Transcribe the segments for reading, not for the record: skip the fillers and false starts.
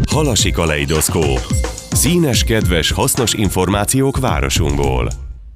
Halasi kaleidoszkóp. Színes, kedves, hasznos információk városunkból.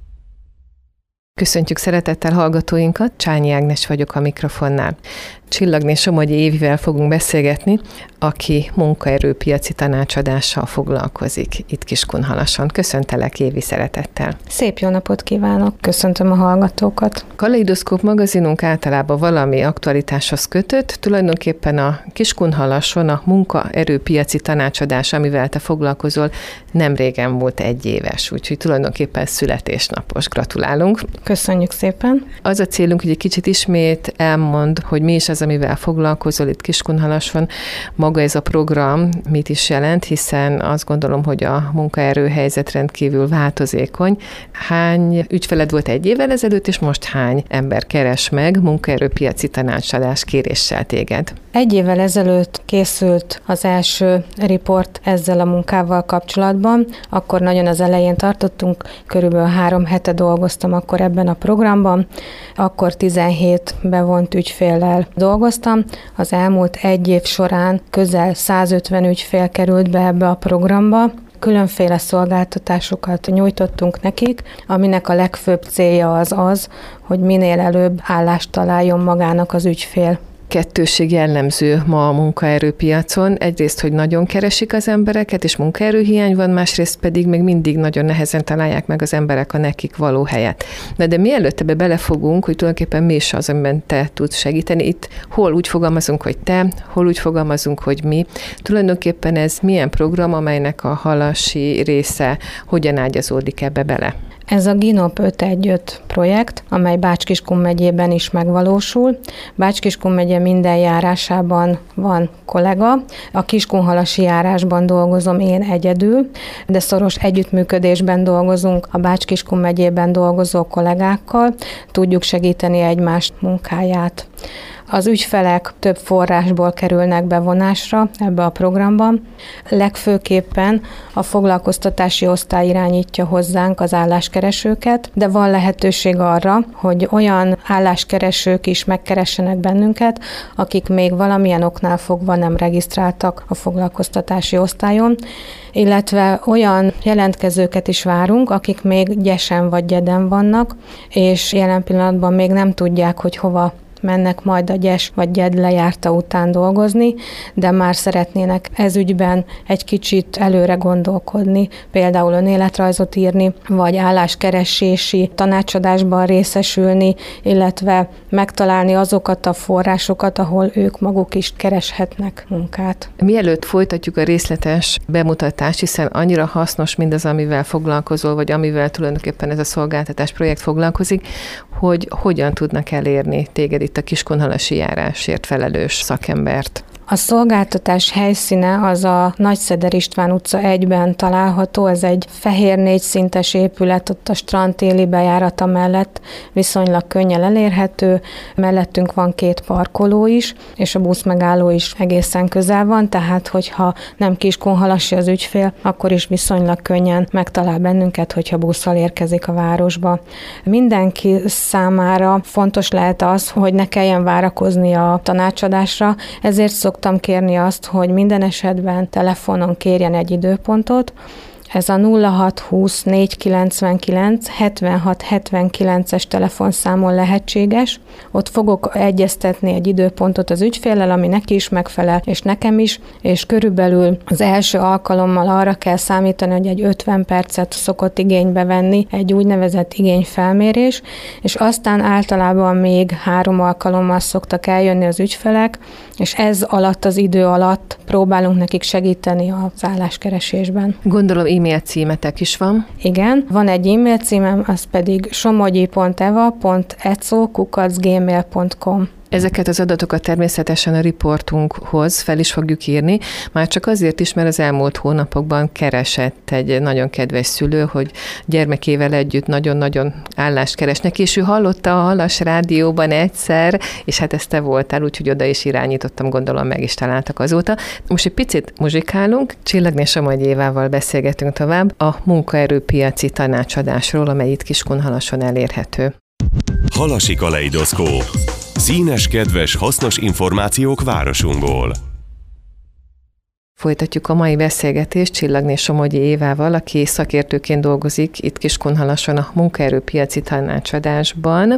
Köszöntjük szeretettel hallgatóinkat, Csányi Ágnes vagyok a mikrofonnál. Csillagné Somogyi Évivel fogunk beszélgetni, aki munkaerőpiaci tanácsadással foglalkozik itt Kiskunhalason. Köszöntelek, Évi, szeretettel. Szép jó napot kívánok, köszöntöm a hallgatókat. Kaleidoszkóp magazinunk általában valami aktualitáshoz kötött, tulajdonképpen a Kiskunhalason a munkaerőpiaci tanácsadás, amivel te foglalkozol, nem régen volt 1 éves, úgyhogy tulajdonképpen születésnapos. Gratulálunk. Köszönjük szépen. Az a célunk, hogy egy kicsit ismét elmond, hogy mi is az, amivel foglalkozol itt Kiskunhalason. Maga ez a program mit is jelent, hiszen azt gondolom, hogy a munkaerőhelyzet rendkívül változékony. Hány ügyfeled volt 1 évvel ezelőtt, és most hány ember keres meg munkaerőpiaci tanácsadás kéréssel téged? 1 évvel ezelőtt készült az első riport ezzel a munkával kapcsolatban. Akkor nagyon az elején tartottunk, körülbelül 3 hete dolgoztam akkor ebben a programban. Akkor 17 bevont ügyféllel dolgoztam. Az elmúlt 1 év során közel 150 ügyfél került be ebbe a programba. Különféle szolgáltatásokat nyújtottunk nekik, aminek a legfőbb célja az, hogy minél előbb állást találjon magának az ügyfél. Kettősség jellemző ma a munkaerőpiacon. Egyrészt, hogy nagyon keresik az embereket, és munkaerőhiány van, másrészt pedig még mindig nagyon nehezen találják meg az emberek a nekik való helyet. De mielőtt ebbe belefogunk, hogy tulajdonképpen mi is az, amiben te tudsz segíteni, itt hol úgy fogalmazunk, hogy te, hol úgy fogalmazunk, hogy mi. Tulajdonképpen ez milyen program, amelynek a halasi része hogyan ágyazódik ebbe bele? Ez a GINOP 515 projekt, amely Bács-Kiskun megyében is megvalósul. Bács-Kiskun megye minden járásában van kollega. A kiskunhalasi járásban dolgozom én egyedül, de szoros együttműködésben dolgozunk a Bács-Kiskun megyében dolgozó kollégákkal. Tudjuk segíteni egymás munkáját. Az ügyfelek több forrásból kerülnek bevonásra ebbe a programban. Legfőképpen a foglalkoztatási osztály irányítja hozzánk az álláskeresőket, de van lehetőség arra, hogy olyan álláskeresők is megkeressenek bennünket, akik még valamilyen oknál fogva nem regisztráltak a foglalkoztatási osztályon, illetve olyan jelentkezőket is várunk, akik még gyesen vagy gyeden vannak, és jelen pillanatban még nem tudják, hogy hova mennek majd a gyes vagy gyed lejárta után dolgozni, de már szeretnének ez ügyben egy kicsit előre gondolkodni, például önéletrajzot írni, vagy álláskeresési tanácsadásban részesülni, illetve megtalálni azokat a forrásokat, ahol ők maguk is kereshetnek munkát. Mielőtt folytatjuk a részletes bemutatást, hiszen annyira hasznos mindaz, amivel foglalkozol, vagy amivel tulajdonképpen ez a szolgáltatás projekt foglalkozik, hogy hogyan tudnak elérni téged itt a kiskunhalasi járásért felelős szakembert. A szolgáltatás helyszíne az a Nagyszeder István utca 1-ben található, ez egy fehér 4 szintes épület, ott a strand téli bejárata mellett viszonylag könnyen elérhető, mellettünk van 2 parkoló is, és a buszmegálló is egészen közel van, tehát hogyha nem kiskunhalasi az ügyfél, akkor is viszonylag könnyen megtalál bennünket, hogyha busszal érkezik a városba. Mindenki számára fontos lehet az, hogy ne kelljen várakozni a tanácsadásra, ezért szoktam kérni azt, hogy minden esetben telefonon kérjen egy időpontot. Ez a 0620 499 76 79-es telefonszámon lehetséges. Ott fogok egyeztetni egy időpontot az ügyféllel, ami neki is megfelel, és nekem is, és körülbelül az első alkalommal arra kell számítani, hogy egy 50 percet szokott igénybe venni egy úgynevezett igényfelmérés, és aztán általában még 3 alkalommal szoktak eljönni az ügyfelek, és ez alatt az idő alatt próbálunk nekik segíteni az álláskeresésben. Gondolom e-mail címetek is van. Igen, van egy e-mail címem, az pedig somogyi.eva.eco@gmail.com. Ezeket az adatokat természetesen a riportunkhoz fel is fogjuk írni, már csak azért is, mert az elmúlt hónapokban keresett egy nagyon kedves szülő, hogy gyermekével együtt nagyon-nagyon állást keresnek, és ő hallotta a Halas rádióban egyszer, és hát ezt te voltál, úgyhogy oda is irányítottam, gondolom meg is találtak azóta. Most egy picit muzsikálunk, Csillagné Somogyi Évával beszélgetünk tovább a munkaerőpiaci tanácsadásról, amely itt Kiskunhalason elérhető. Halasi kaleidoszkóp. Színes, kedves, hasznos információk városunkból. Folytatjuk a mai beszélgetést Csillagné Somogyi Évával, aki szakértőként dolgozik itt Kiskunhalason a munkaerőpiaci tanácsadásban.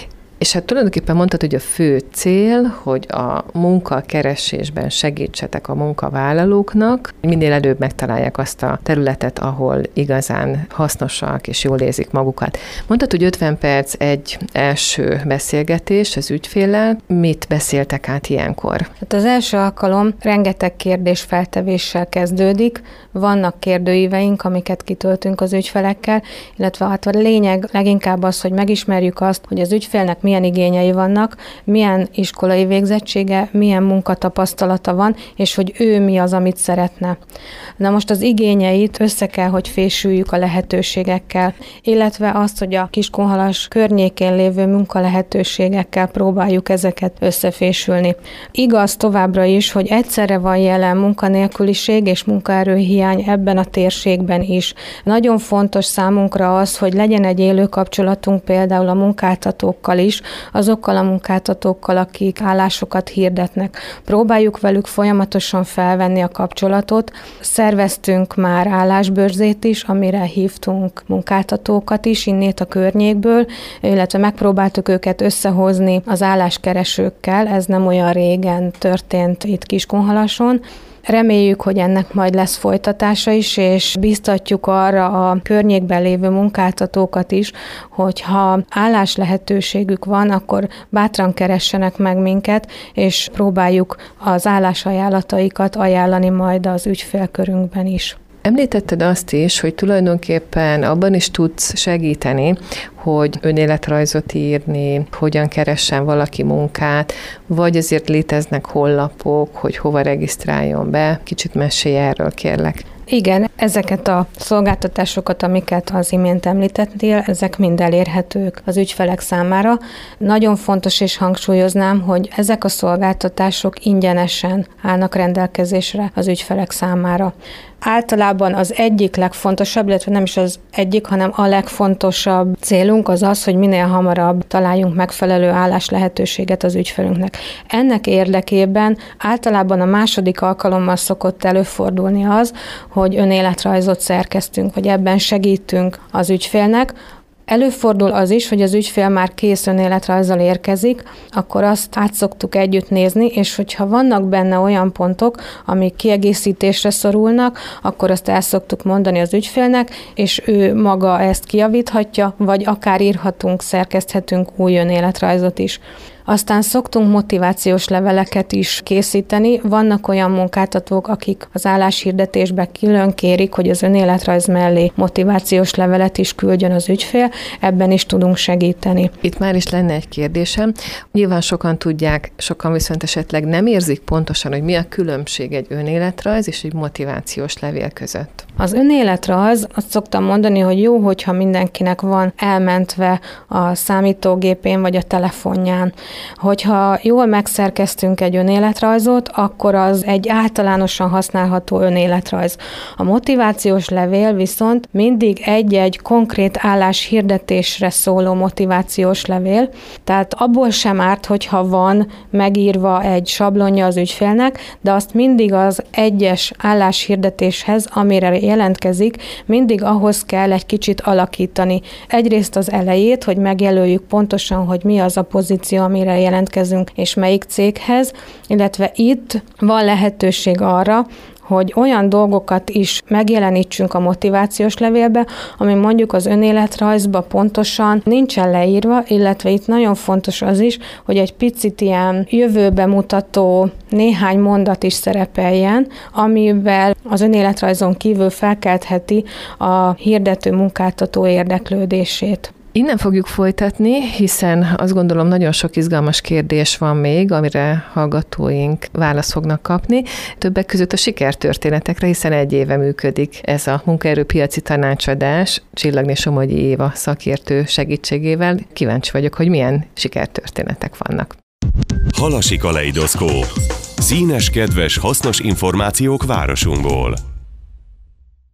És hát tulajdonképpen mondtad, hogy a fő cél, hogy a munkakeresésben segítsetek a munkavállalóknak, minél előbb megtalálják azt a területet, ahol igazán hasznosak és jól érzik magukat. Mondtad, hogy 50 perc egy első beszélgetés az ügyféllel. Mit beszéltek át ilyenkor? Hát az első alkalom rengeteg kérdésfeltevéssel kezdődik. Vannak kérdőíveink, amiket kitöltünk az ügyfelekkel, illetve hát a lényeg leginkább az, hogy megismerjük azt, hogy az ügyfélnek milyen igényei vannak, milyen iskolai végzettsége, milyen munkatapasztalata van, és hogy ő mi az, amit szeretne. Na most az igényeit össze kell, hogy fésüljük a lehetőségekkel, illetve azt, hogy a Kiskunhalas környékén lévő munkalehetőségekkel próbáljuk ezeket összefésülni. Igaz továbbra is, hogy egyszerre van jelen munkanélküliség és munkaerőhiány ebben a térségben is. Nagyon fontos számunkra az, hogy legyen egy élő kapcsolatunk például a munkáltatókkal is, azokkal a munkáltatókkal, akik állásokat hirdetnek. Próbáljuk velük folyamatosan felvenni a kapcsolatot. Szerveztünk már állásbörzét is, amire hívtunk munkáltatókat is innét a környékből, illetve megpróbáltuk őket összehozni az álláskeresőkkel. Ez nem olyan régen történt itt Kiskunhalason. Reméljük, hogy ennek majd lesz folytatása is, és biztatjuk arra a környékben lévő munkáltatókat is, hogyha állás lehetőségük van, akkor bátran keressenek meg minket, és próbáljuk az állásajánlataikat ajánlani majd az ügyfélkörünkben is. Említetted azt is, hogy tulajdonképpen abban is tudsz segíteni, hogy önéletrajzot írni, hogyan keressen valaki munkát, vagy azért léteznek honlapok, hogy hova regisztráljon be. Kicsit mesélj erről, kérlek. Igen, ezeket a szolgáltatásokat, amiket az imént említettél, ezek mind elérhetők az ügyfelek számára. Nagyon fontos és hangsúlyoznám, hogy ezek a szolgáltatások ingyenesen állnak rendelkezésre az ügyfelek számára. Általában az egyik legfontosabb, illetve nem is az egyik, hanem a legfontosabb célunk az az, hogy minél hamarabb találjunk megfelelő álláslehetőséget az ügyfelünknek. Ennek érdekében általában a második alkalommal szokott előfordulni az, hogy önéletrajzot szerkesztünk, vagy ebben segítünk az ügyfélnek. Előfordul az is, hogy az ügyfél már kész önéletrajzzal érkezik, akkor azt át szoktuk együtt nézni, és hogyha vannak benne olyan pontok, amik kiegészítésre szorulnak, akkor azt el szoktuk mondani az ügyfélnek, és ő maga ezt kijavíthatja, vagy akár írhatunk, szerkeszthetünk új önéletrajzot is. Aztán szoktunk motivációs leveleket is készíteni. Vannak olyan munkáltatók, akik az álláshirdetésbe külön kérik, hogy az önéletrajz mellé motivációs levelet is küldjön az ügyfél, ebben is tudunk segíteni. Itt már is lenne egy kérdésem. Nyilván sokan tudják, sokan viszont esetleg nem érzik pontosan, hogy mi a különbség egy önéletrajz és egy motivációs levél között. Az önéletrajz, azt szoktam mondani, hogy jó, hogyha mindenkinek van elmentve a számítógépén vagy a telefonján. Hogyha jól megszerkeztünk egy önéletrajzot, akkor az egy általánosan használható önéletrajz. A motivációs levél viszont mindig egy-egy konkrét álláshirdetésre szóló motivációs levél, tehát abból sem árt, hogyha van megírva egy sablonja az ügyfélnek, de azt mindig az egyes álláshirdetéshez, amire jelentkezik, mindig ahhoz kell egy kicsit alakítani. Egyrészt az elejét, hogy megjelöljük pontosan, hogy mi az a pozíció, amire jelentkezünk, és melyik céghez, illetve itt van lehetőség arra, hogy olyan dolgokat is megjelenítsünk a motivációs levélbe, ami mondjuk az önéletrajzba pontosan nincsen leírva, illetve itt nagyon fontos az is, hogy egy picit ilyen jövőbe mutató néhány mondat is szerepeljen, amivel az önéletrajzon kívül felkeltheti a hirdető munkáltató érdeklődését. Innen fogjuk folytatni, hiszen azt gondolom nagyon sok izgalmas kérdés van még, amire hallgatóink választ fognak kapni. Többek között a sikertörténetekre, hiszen 1 éve működik ez a munkaerőpiaci tanácsadás Csillagné Somogyi Éva szakértő segítségével. Kíváncsi vagyok, hogy milyen sikertörténetek vannak. Halasi kaleidoszkóp. Színes, kedves, hasznos információk városunkból.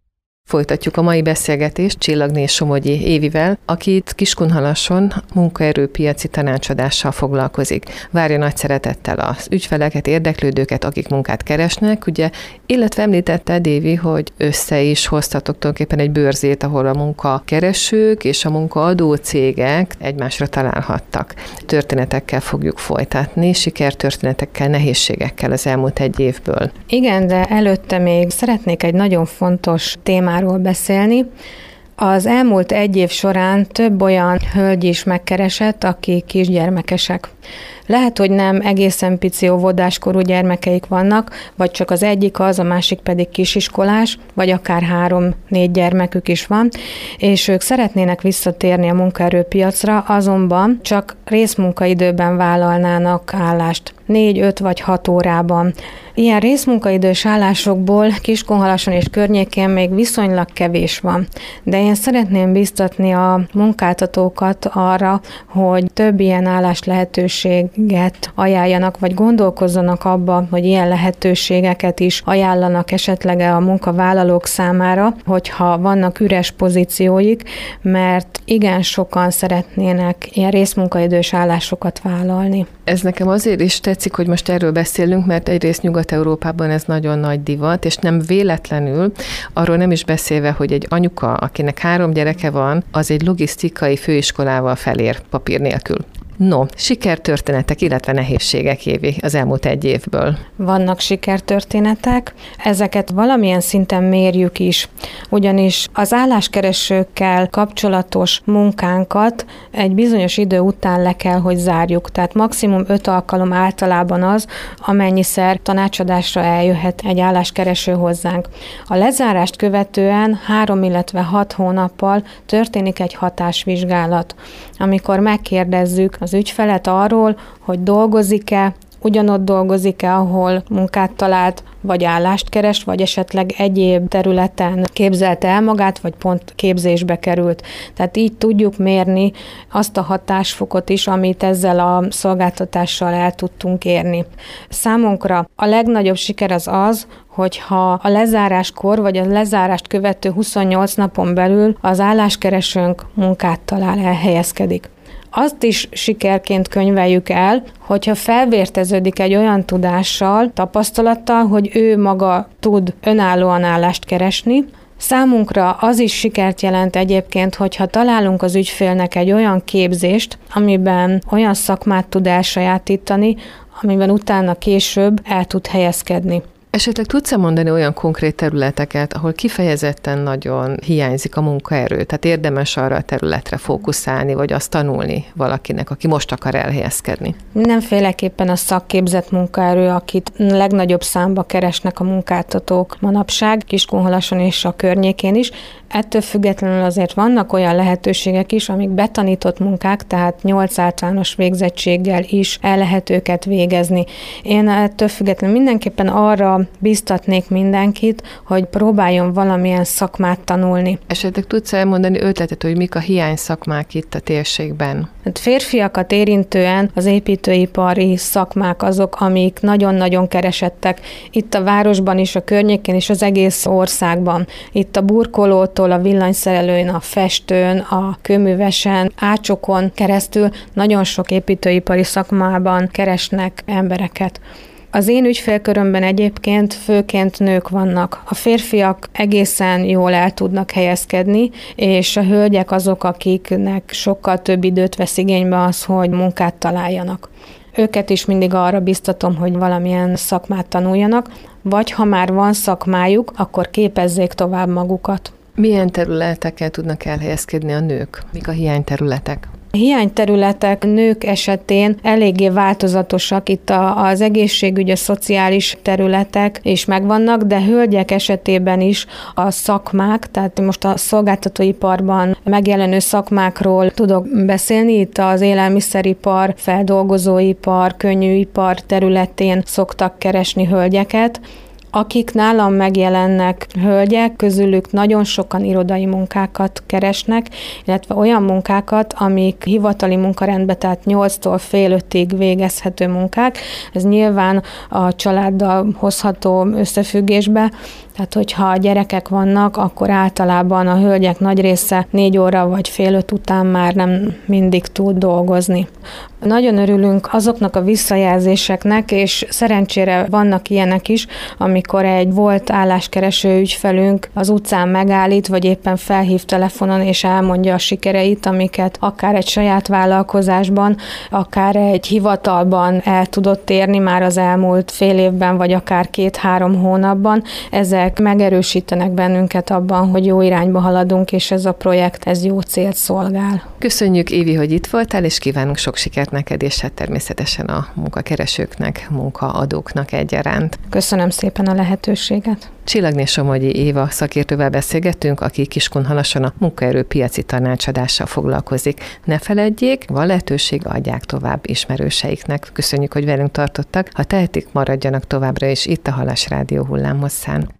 Folytatjuk a mai beszélgetést Csillagné Somogyi Évivel, aki itt Kiskunhalason munkaerőpiaci tanácsadással foglalkozik. Várja nagy szeretettel az ügyfeleket, érdeklődőket, akik munkát keresnek, ugye, illetve említetted, Évi, hogy össze is hoztatok tulajdonképpen egy bőrzét, ahol a munkakeresők és a munkaadó cégek egymásra találhattak. Történetekkel fogjuk folytatni, sikertörténetekkel, nehézségekkel az elmúlt egy évből. Igen, de előtte még szeretnék egy nagyon fontos témáról beszélni. Az elmúlt egy év során több olyan hölgy is megkeresett, akik kisgyermekesek. Lehet, hogy nem egészen pici óvodáskorú gyermekeik vannak, vagy csak az egyik az, a másik pedig kisiskolás, vagy akár 3-4 gyermekük is van, és ők szeretnének visszatérni a munkaerőpiacra, azonban csak részmunkaidőben vállalnának állást. 4, 5 vagy 6 órában. Ilyen részmunkaidős állásokból Kiskunhalason és környékén még viszonylag kevés van. De én szeretném biztatni a munkáltatókat arra, hogy több ilyen állás lehetőséget ajánljanak, vagy gondolkozzanak abba, hogy ilyen lehetőségeket is ajánlanak esetleg a munkavállalók számára, hogyha vannak üres pozícióik, mert igen sokan szeretnének ilyen részmunkaidős állásokat vállalni. Ez nekem azért is tetszik, hogy most erről beszélünk, mert egyrészt Nyugat-Európában ez nagyon nagy divat, és nem véletlenül, arról nem is beszélve, hogy egy anyuka, akinek 3 gyereke van, az egy logisztikai főiskolával felér papír nélkül. No, sikertörténetek, illetve nehézségek, Évi, az elmúlt egy évből. Vannak sikertörténetek, ezeket valamilyen szinten mérjük is, ugyanis az álláskeresőkkel kapcsolatos munkánkat egy bizonyos idő után le kell, hogy zárjuk. Tehát maximum 5 alkalom általában az, amennyiszer tanácsadásra eljöhet egy álláskereső hozzánk. A lezárást követően 3, illetve 6 hónappal történik egy hatásvizsgálat, amikor megkérdezzük az ügyfelet arról, hogy dolgozik-e, ugyanott dolgozik-e, ahol munkát talált, vagy állást keres, vagy esetleg egyéb területen képzelte el magát, vagy pont képzésbe került. Tehát így tudjuk mérni azt a hatásfokot is, amit ezzel a szolgáltatással el tudtunk érni. Számunkra a legnagyobb siker az, hogyha a lezáráskor, vagy a lezárást követő 28 napon belül az álláskeresőnk munkát talál, elhelyezkedik. Azt is sikerként könyveljük el, hogyha felvérteződik egy olyan tudással, tapasztalattal, hogy ő maga tud önállóan állást keresni. Számunkra az is sikert jelent egyébként, hogyha találunk az ügyfélnek egy olyan képzést, amiben olyan szakmát tud elsajátítani, amiben utána később el tud helyezkedni. Esetleg tudsz-e mondani olyan konkrét területeket, ahol kifejezetten nagyon hiányzik a munkaerő? Tehát érdemes arra a területre fókuszálni, vagy azt tanulni valakinek, aki most akar elhelyezkedni? Mindenféleképpen a szakképzett munkaerő, akit legnagyobb számba keresnek a munkáltatók manapság, Kiskunhalason és a környékén is. Ettől függetlenül azért vannak olyan lehetőségek is, amik betanított munkák, tehát 8 általános végzettséggel is el lehet őket végezni. Én ettől függetlenül mindenképpen arra biztatnék mindenkit, hogy próbáljon valamilyen szakmát tanulni. Esetleg tudsz elmondani ötletet, hogy mik a hiány szakmák itt a térségben? Hát férfiakat érintően az építőipari szakmák azok, amik nagyon-nagyon keresettek. Itt a városban is, a környékén is, az egész országban. Itt a burkolótól, a villanyszerelőn, a festőn, a kőművesen, ácsokon keresztül nagyon sok építőipari szakmában keresnek embereket. Az én ügyfélkörömben egyébként főként nők vannak. A férfiak egészen jól el tudnak helyezkedni, és a hölgyek azok, akiknek sokkal több időt vesz igénybe az, hogy munkát találjanak. Őket is mindig arra biztatom, hogy valamilyen szakmát tanuljanak, vagy ha már van szakmájuk, akkor képezzék tovább magukat. Milyen területeken tudnak elhelyezkedni a nők? Mik a hiányterületek? A hiányterületek nők esetén eléggé változatosak, itt az egészségügy, a szociális területek is megvannak, de hölgyek esetében is a szakmák, tehát most a szolgáltatóiparban megjelenő szakmákról tudok beszélni, itt az élelmiszeripar, feldolgozóipar, könnyűipar területén szoktak keresni hölgyeket. Akik nálam megjelennek hölgyek, közülük nagyon sokan irodai munkákat keresnek, illetve olyan munkákat, amik hivatali munkarendbe, tehát 8-tól fél 5-ig végezhető munkák. Ez nyilván a családdal hozható összefüggésbe, tehát hogyha gyerekek vannak, akkor általában a hölgyek nagy része 4 óra vagy fél 5 után már nem mindig tud dolgozni. Nagyon örülünk azoknak a visszajelzéseknek, és szerencsére vannak ilyenek is, amikor egy volt álláskereső ügyfelünk az utcán megállít, vagy éppen felhív telefonon, és elmondja a sikereit, amiket akár egy saját vállalkozásban, akár egy hivatalban el tudott érni már az elmúlt fél évben, vagy akár 2-3 hónapban. Ezek megerősítenek bennünket abban, hogy jó irányba haladunk, és ez a projekt, ez jó célt szolgál. Köszönjük, Évi, hogy itt voltál, és kívánunk sok sikert neked, és hát természetesen a munkakeresőknek, munkaadóknak egyaránt. Köszönöm szépen a lehetőséget. Csillagné Somogyi Éva szakértővel beszélgettünk, aki Kiskunhalason a munkaerőpiaci tanácsadással foglalkozik. Ne feledjék, van lehetőség, adják tovább ismerőseiknek. Köszönjük, hogy velünk tartottak. Ha tehetik, maradjanak továbbra is itt a Halas Rádió hullámhosszán.